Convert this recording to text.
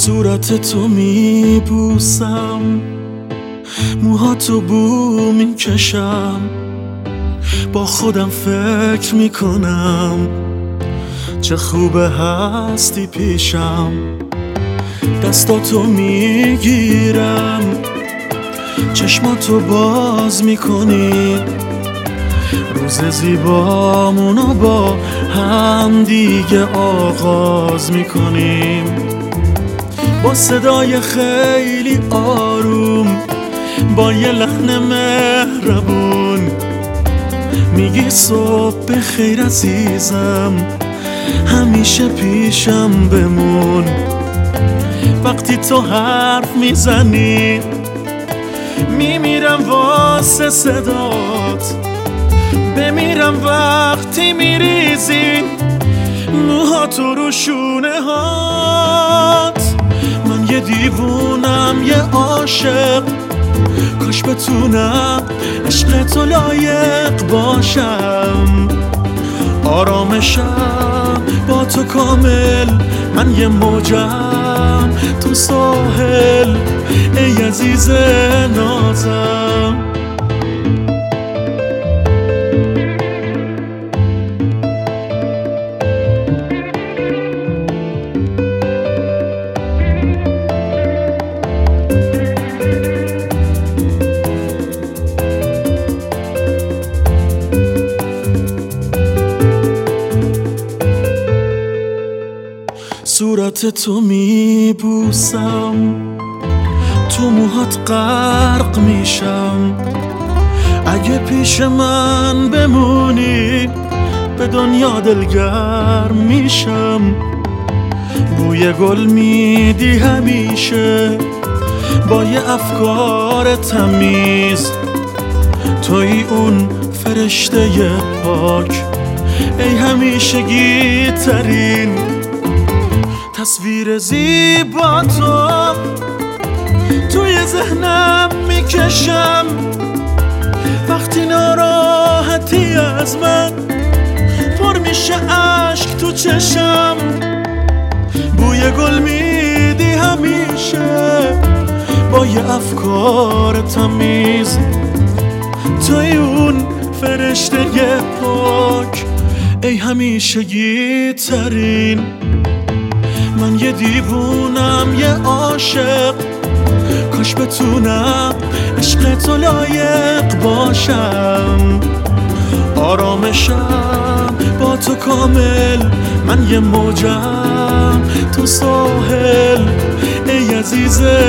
صورت تو میبوسم، موهاتو بو میکشم، با خودم فکر میکنم چه خوبه هستی پیشم. دستاتو میگیرم، چشماتو باز میکنی، روز زیبامونو با هم دیگه آغاز میکنیم. با صدای خیلی آروم، با یه لحن مهربون، میگی صبح بخیر عزیزم، همیشه پیشم بمون. وقتی تو حرف میزنی میمیرم واسه صدات، بمیرم وقتی میریزی موهاتو رو شونه هات. من یه دیوونم، یه عاشق، کاش بتونم عشق تو لایق باشم. آرامشم با تو کامل، من یه موجم تو ساحل، ای عزیز نازم. صورت تو میبوسم، تو موهات غرق میشم. اگه پیش من بمونی به دنیا دلگرم میشم. بوی گل میدی همیشه با یه افکار تمیز، توی اون فرشته پاک، ای همیشگی ترین تصویر زیبا تو توی ذهنم میکشم. وقتی ناراحتی از من پر میشه عشق تو چشم. بوی گل میدی همیشه با یه افکار تمیز، توی اون فرشته پاک، ای همیشگی ترین. من یه دیوونم، یه عاشق، کاش بتونم عشق تو لایق باشم. آرامشم با تو کامل، من یه موجم تو ساحل، ای عزیز